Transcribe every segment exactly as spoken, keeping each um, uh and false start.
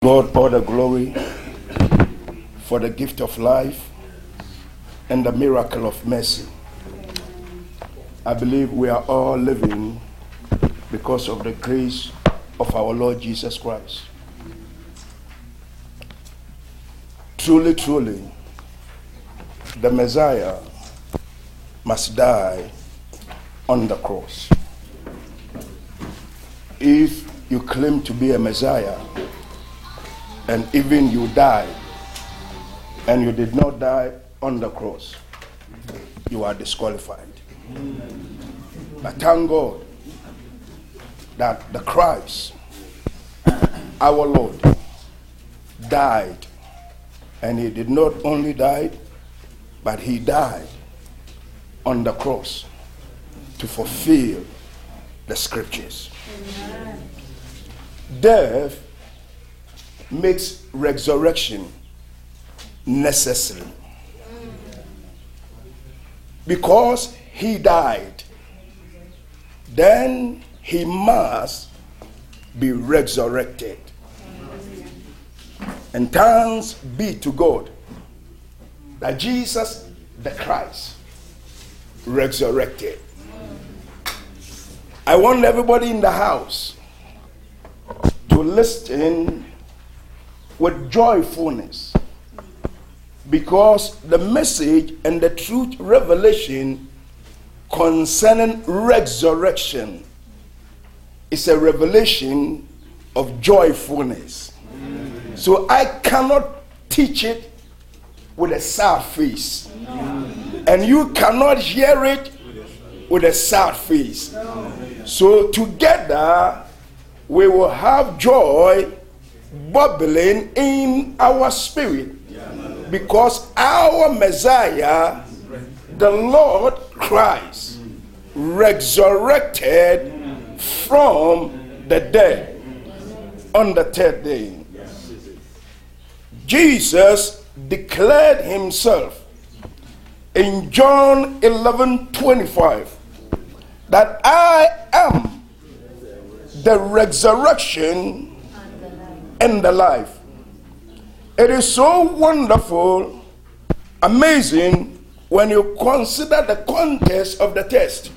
God all the glory for the gift of life and the miracle of mercy. I believe we are all living because of the grace of our Lord Jesus Christ. Truly, truly, the Messiah must die on the cross. If you claim to be a Messiah, and even you died, and you did not die on the cross, you are disqualified. But thank God that the Christ, our Lord, died, and he did not only die, but he died on the cross to fulfill the scriptures. Amen. Death makes resurrection necessary. Because he died, then he must be resurrected. And thanks be to God that Jesus the Christ resurrected. I want everybody in the house to listen with joyfulness, because the message and the truth revelation concerning resurrection is a revelation of joyfulness. Amen. So I cannot teach it with a sad face, Amen. And you cannot hear it with a sad face. Amen. So together we will have joy bubbling in our spirit, because our Messiah, the Lord Christ, resurrected from the dead on the third day. Jesus declared himself in John eleven twenty-five that I am the resurrection and the life. It is so wonderful, amazing, when you consider the context of the text.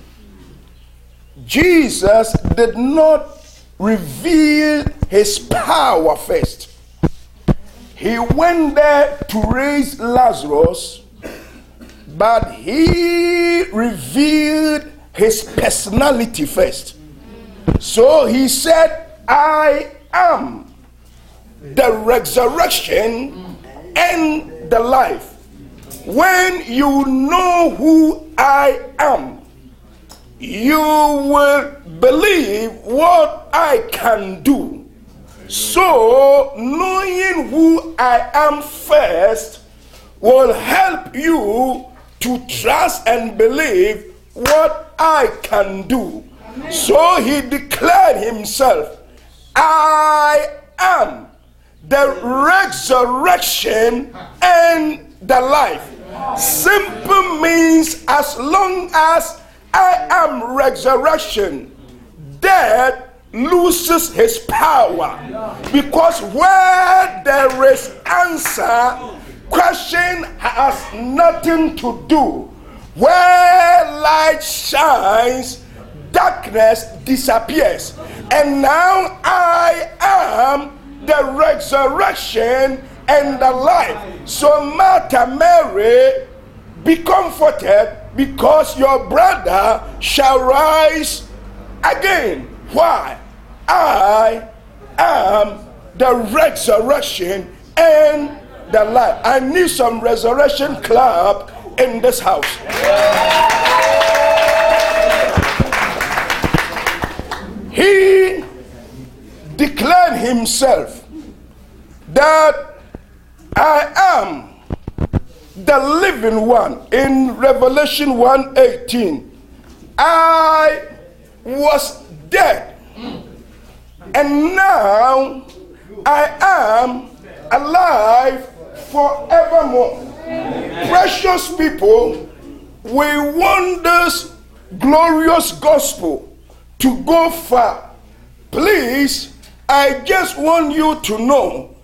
Jesus did not reveal his power first. He went there to raise Lazarus, but he revealed his personality first. So he said, I am the resurrection and the life. When you know who I am, you will believe what I can do. So knowing who I am first will help you to trust and believe what I can do. Amen. So he declared himself, I am the resurrection and the life. Simple means as long as I am resurrection, death loses his power. Because where there is answer, question has nothing to do. Where light shines, darkness disappears. And now I am the resurrection and the life. So Martha, Mary, be comforted, because your brother shall rise again. Why? I am the resurrection and the life. I need some resurrection club in this house. He declared himself that I am the living one. In Revelation one eighteen, I was dead, and now I am alive forevermore. Amen. Precious people, we want this glorious gospel to go far. Please, I just want you to know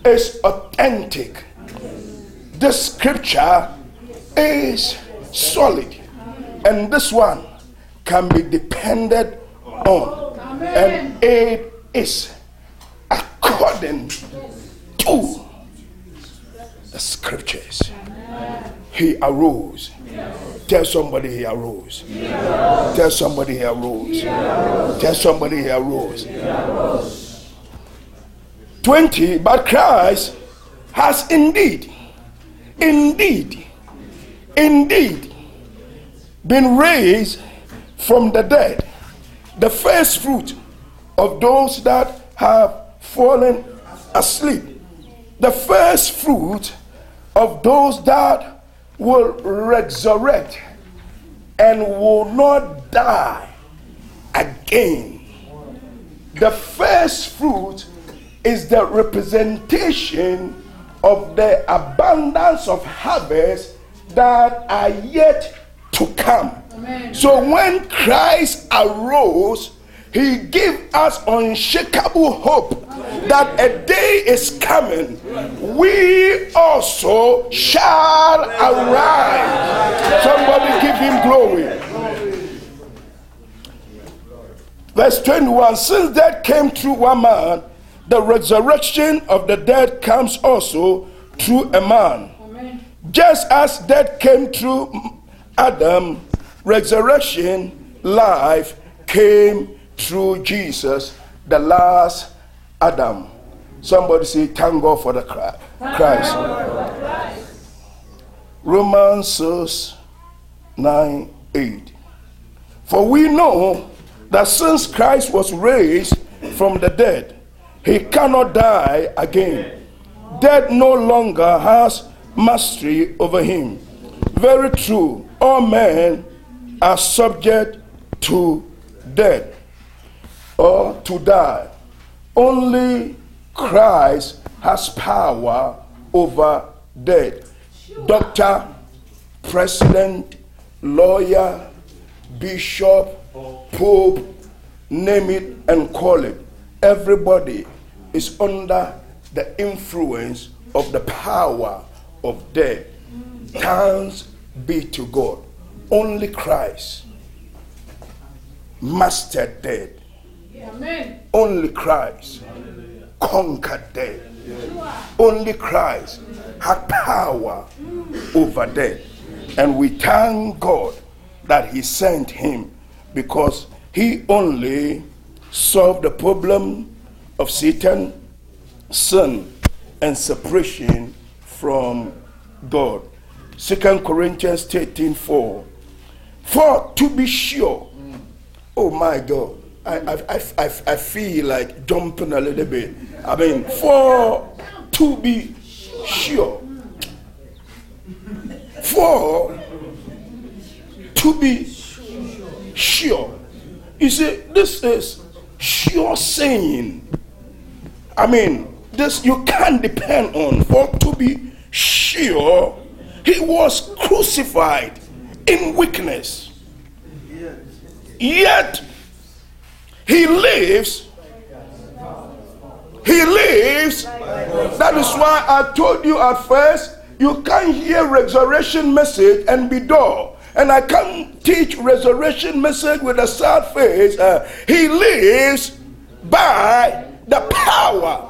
is authentic. This scripture is solid. And this one can be depended on. And it is according to the scriptures. He arose. Tell somebody he arose. Tell somebody he arose. Tell somebody he arose. twenty, but Christ has indeed, indeed, indeed been raised from the dead, the first fruit of those that have fallen asleep. The first fruit of those that will resurrect and will not die again. The first fruit is the representation of the abundance of harvest that are yet to come. Amen. So when Christ arose, he gave us unshakable hope that a day is coming. We also shall arise. Somebody give him glory. Verse twenty-one, since death came through one man, the resurrection of the dead comes also through a man. Amen. Just as death came through Adam, resurrection, life came through Jesus, the last Adam. Somebody say, thank God for the Christ. Romans six, nine, eight. For we know that since Christ was raised from the dead, he cannot die again. Death no longer has mastery over him. Very true, all men are subject to death or to die. Only Christ has power over death. Doctor, president, lawyer, bishop, pope, name it and call it. Everybody is under the influence of the power of death. Thanks be to God. Only Christ mastered death. Amen. Only Christ conquered death. Only Christ had power over death. And we thank God that he sent him, because he only solved the problem of Satan, sin, and separation from God. Second Corinthians thirteen four. For to be sure, oh my God, I, I, I, I, I feel like jumping a little bit. I mean, for to be sure. For to be sure. You see, this is sure saying. I mean, this you can't depend on. For to be sure, he was crucified in weakness. Yet he lives. He lives. That is why I told you at first, you can't hear resurrection message and be dull. And I can't teach resurrection message with a sad face. Uh, he lives by the power.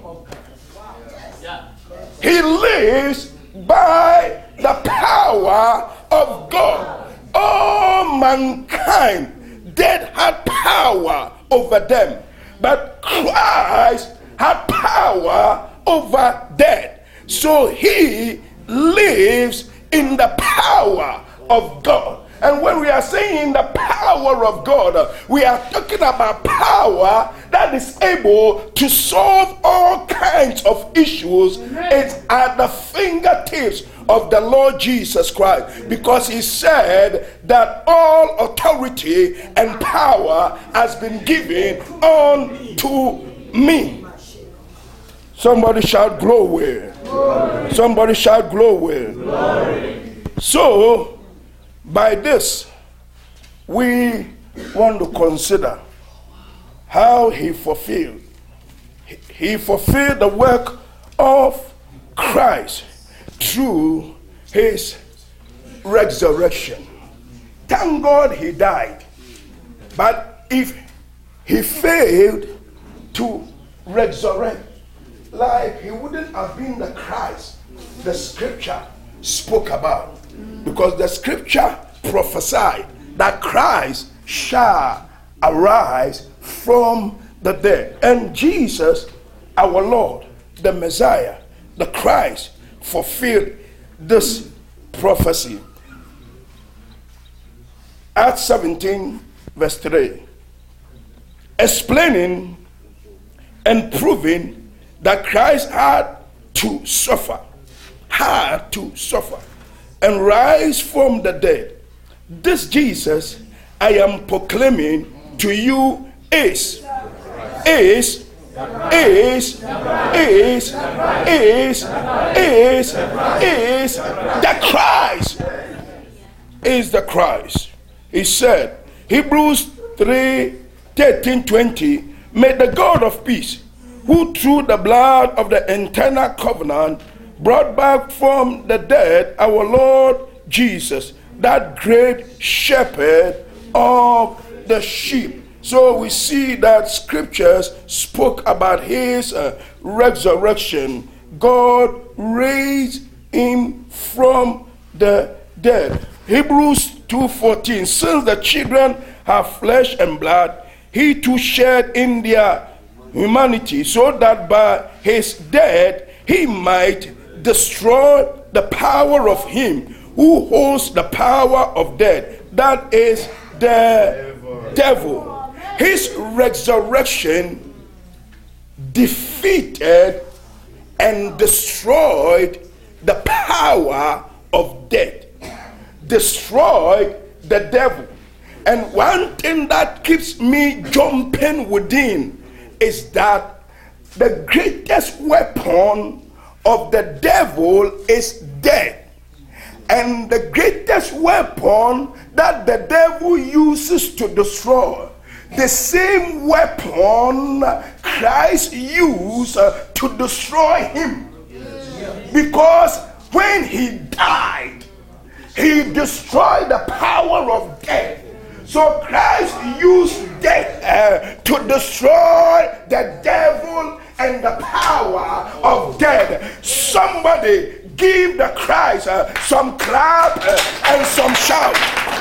He lives by the power of God. All mankind, death had power over them, but Christ had power over death. So he lives in the power of God. And when we are saying the power of God, we are talking about power that is able to solve all kinds of issues. Amen. It's at the fingertips of the Lord Jesus Christ, because he said that all authority and power has been given unto me. Somebody shout glory. Glory. Somebody shout glory. Glory. So, by this, we want to consider how he fulfilled. He fulfilled the work of Christ through his resurrection. Thank God he died. But if he failed to resurrect, like he wouldn't have been the Christ the scripture spoke about. Because the scripture prophesied that Christ shall arise from the dead. And Jesus, our Lord, the Messiah, the Christ, fulfilled this prophecy. Acts seventeen, verse three, explaining and proving that Christ had to suffer, had to suffer, and rise from the dead. This Jesus I am proclaiming to you is, is, is, is, is, is, is the Christ. Is the Christ. He said, Hebrews three, thirteen, twenty, may the God of peace, who through the blood of the eternal covenant brought back from the dead our Lord Jesus, that great shepherd of the sheep. So we see that scriptures spoke about his uh, resurrection. God raised him from the dead. Hebrews two fourteen, since the children have flesh and blood, he too shared in their humanity, so that by his death he might destroy the power of him who holds the power of death, that is the devil. devil. His resurrection defeated and destroyed the power of death, destroyed the devil. And one thing that keeps me jumping within is that the greatest weapon of the devil is death. And the greatest weapon that the devil uses to destroy, the same weapon Christ used uh, to destroy him. Because when he died, he destroyed the power of death. So Christ used death uh, to destroy the devil and the power of death. Somebody give the Christ uh, some clap uh, and some shout.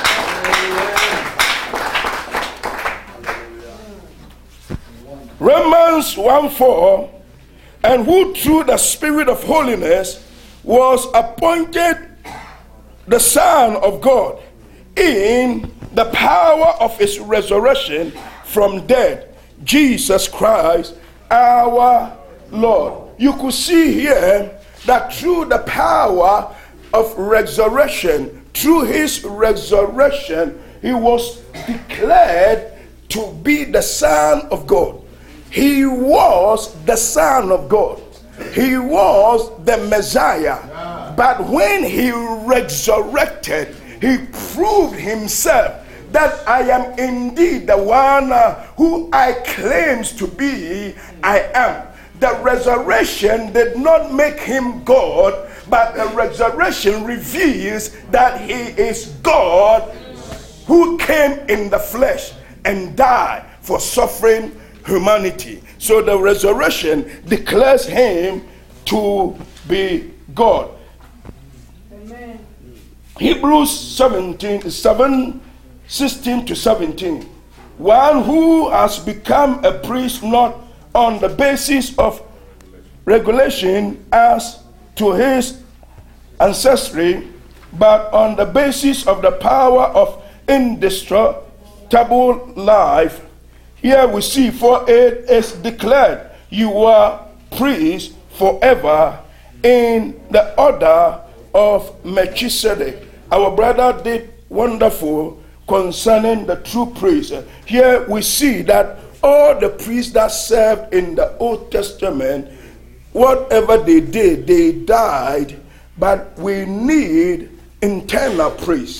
Romans one four, and who through the Spirit of holiness was appointed the Son of God in the power of his resurrection from dead, Jesus Christ our Lord. You could see here that through the power of resurrection, through his resurrection, he was declared to be the Son of God. He was the Son of God. He was the Messiah. But when he resurrected, he proved himself that I am indeed the one uh, who I claims to be, I am. The resurrection did not make him God, but the resurrection reveals that he is God who came in the flesh and died for suffering humanity. So the resurrection declares him to be God. Amen. Hebrews seventeen, seven, sixteen to seventeen. One who has become a priest not on the basis of regulation as to his ancestry, but on the basis of the power of indestructible life. Here we see, for it is declared, you are priests forever in the order of Melchizedek. Our brother did wonderful concerning the true priest. Here we see that all the priests that served in the Old Testament, whatever they did, they died, but we need internal priests.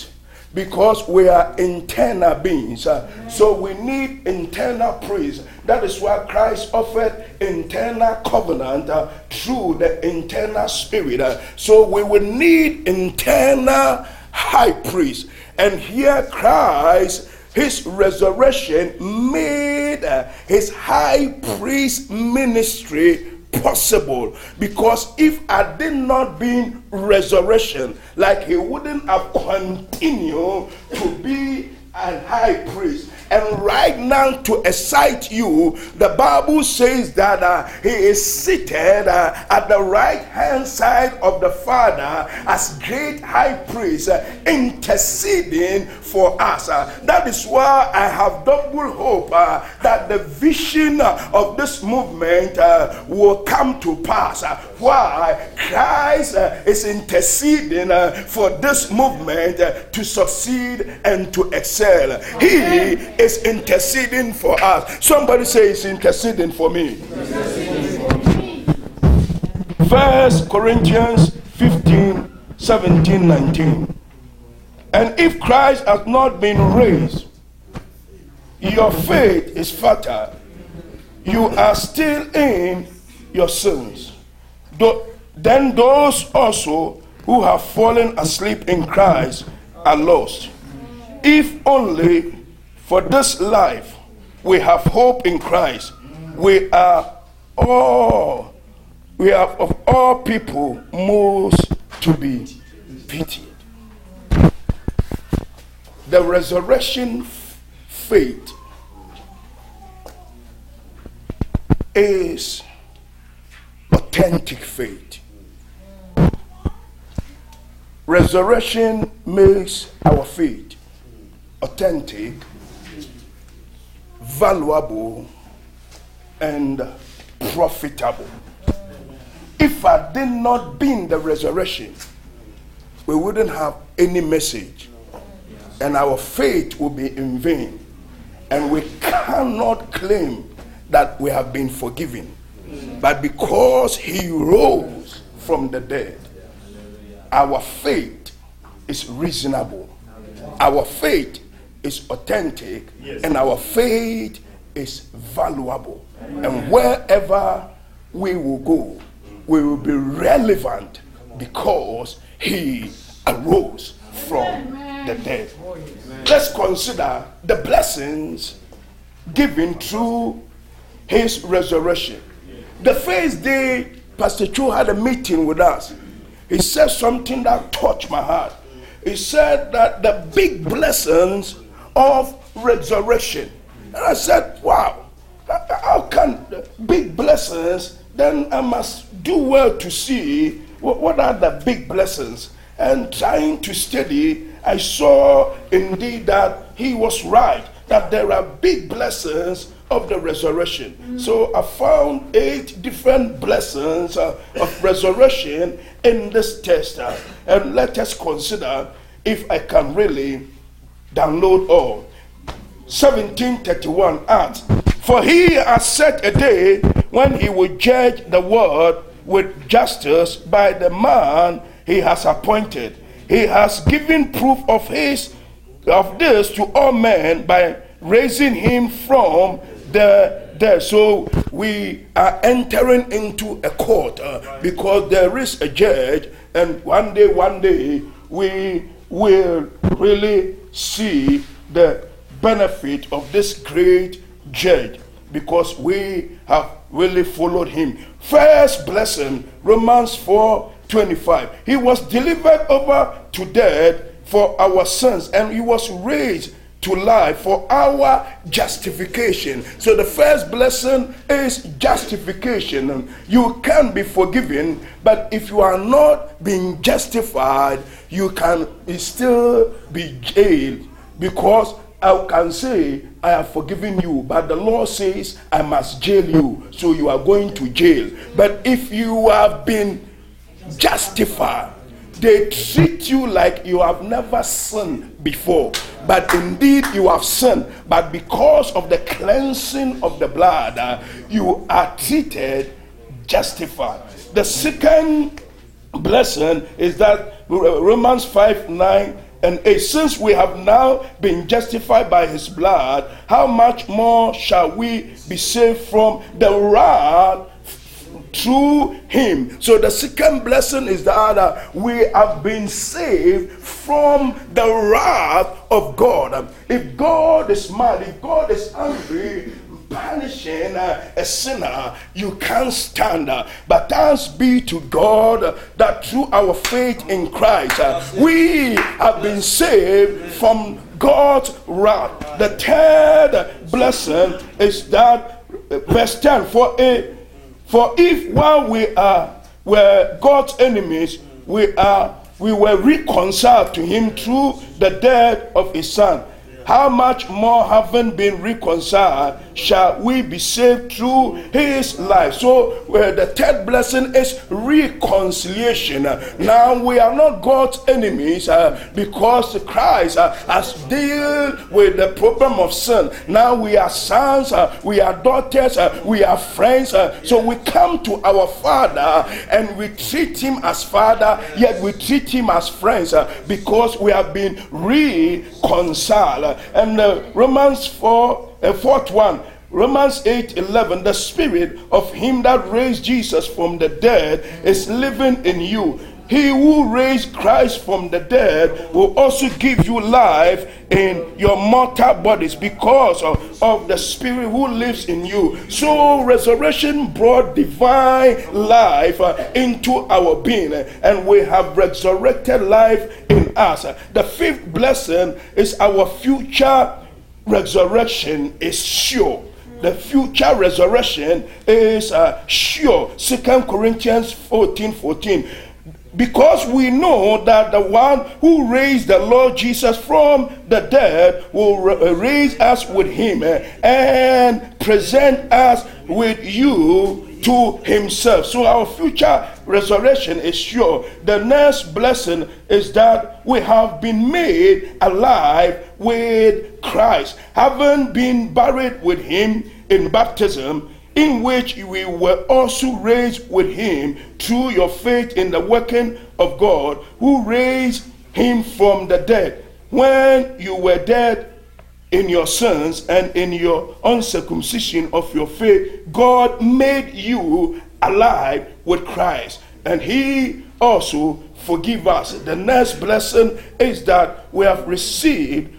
because we are internal beings. Uh, so we need internal praise. That is why Christ offered internal covenant uh, through the internal spirit. Uh, so we will need internal high priest. And here Christ, his resurrection made uh, his high priest ministry possible, because if I did not be resurrection, like he wouldn't have continued to be a high priest. And right now, to excite you, the Bible says that uh, he is seated uh, at the right hand side of the Father as great high priest, uh, interceding for us. Uh, that is why I have double hope uh, that the vision uh, of this movement uh, will come to pass. Uh, why? Christ uh, is interceding uh, for this movement uh, to succeed and to excel. He is interceding for us. Somebody say he's interceding for me. First Corinthians fifteen, seventeen, nineteen. And if Christ has not been raised, your faith is futile. You are still in your sins. Though, then those also who have fallen asleep in Christ are lost. If only for this life we have hope in Christ, we are all, we are of all people most to be pitied. The resurrection faith is authentic faith. Resurrection makes our faith authentic, valuable, and profitable. If I did not be in the resurrection, we wouldn't have any message, and our faith will be in vain, and we cannot claim that we have been forgiven. But because he rose from the dead, our faith is reasonable, our faith is authentic, yes, and our faith is valuable. Amen. And wherever we will go, we will be relevant because he arose from Amen. The dead. Amen. Let's consider the blessings given through his resurrection. The first day Pastor Chu had a meeting with us, he said something that touched my heart. He said that the big blessings of resurrection. And I said, wow, how can big blessings? Then I must do well to see what, what are the big blessings. And trying to study, I saw indeed that he was right, that there are big blessings of the resurrection. Mm. So I found eight different blessings uh, of resurrection in this text. Uh, and let us consider if I can really download all. seventeen thirty-one adds, for he has set a day when he will judge the world with justice by the man he has appointed. He has given proof of his of this to all men by raising him from the dead. So we are entering into a court uh, because there is a judge, and one day, one day we will really see the benefit of this great judge because we have really followed him. First blessing, Romans four twenty-five. He was delivered over to death for our sins, and he was raised to life for our justification. So the first blessing is justification. You can be forgiven, but if you are not being justified, you can still be jailed, because I can say I have forgiven you, but the law says I must jail you, so you are going to jail. But if you have been justified, they treat you like you have never sinned before. But indeed you have sinned. But because of the cleansing of the blood, uh, you are treated justified. The second blessing is that Romans five nine and eight. Since we have now been justified by his blood, how much more shall we be saved from the wrath through him? So the second blessing is that uh, we have been saved from the wrath of God. If God is mad, if God is angry, punishing uh, a sinner, you can't stand. Uh, but thanks be to God uh, that through our faith in Christ, uh, we have been saved from God's wrath. The third blessing is that, uh, verse ten, for a For if while we are were God's enemies, we are we were reconciled to him through the death of his son, how much more, having been reconciled, shall we be saved through his life? So uh, the third blessing is reconciliation. Now we are not God's enemies uh, because Christ uh, has dealt with the problem of sin. Now we are sons, uh, we are daughters, uh, we are friends. Uh, so we come to our Father and we treat him as Father, yet we treat him as friends uh, because we have been reconciled. And uh, Romans four, uh, fourth one, Romans eight eleven, the spirit of him that raised Jesus from the dead is living in you. He who raised Christ from the dead will also give you life in your mortal bodies because of, of the spirit who lives in you. So resurrection brought divine life uh, into our being, and we have resurrected life in us. The fifth blessing is our future resurrection is sure. The future resurrection is uh, sure. Second Corinthians fourteen fourteen. Because we know that the one who raised the Lord Jesus from the dead will raise us with him and present us with you to himself. So our future resurrection is sure. The next blessing is that we have been made alive with Christ, having been buried with him in baptism, in which we were also raised with him through your faith in the working of God, who raised him from the dead. When you were dead in your sins and in your uncircumcision of your faith, God made you alive with Christ, and he also forgive us. The next blessing is that we have received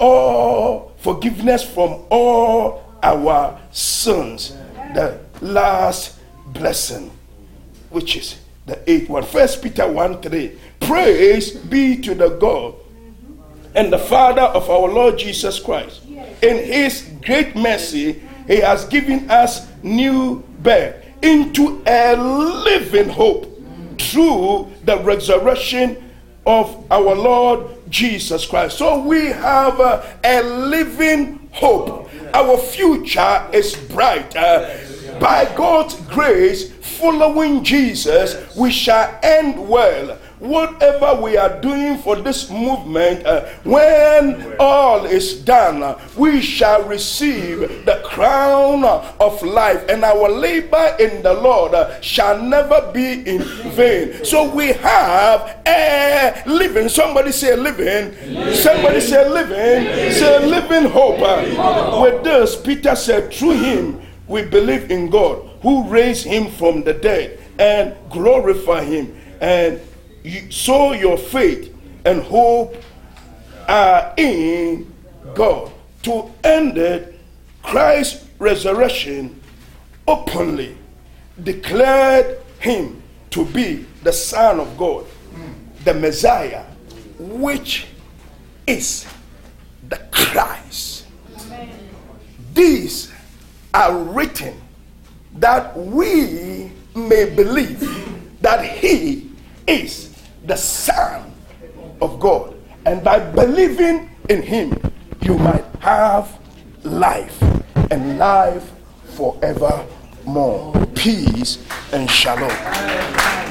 all forgiveness from all our sins. The last blessing, which is the eighth one, First Peter one three. Praise be to the God and the Father of our Lord Jesus Christ. In his great mercy, he has given us new birth into a living hope through the resurrection of our Lord Jesus Christ. So we have uh, a living hope. Our future is bright. Uh, by God's grace, following Jesus, we shall end well. Whatever we are doing for this movement, uh, when all is done, uh, we shall receive the crown uh, of life, and our labor in the Lord uh, shall never be in vain. So we have a living, somebody say living, living. Somebody say living, living. Say living hope. Uh, with this, Peter said, through him we believe in God, who raised him from the dead, and glorify him, and you, so your faith and hope are in God. To end it, Christ's resurrection openly declared him to be the Son of God, the Messiah, which is the Christ. Amen. These are written that we may believe that he is the Son of God, and by believing in him you might have life, and life forevermore. Peace and shalom.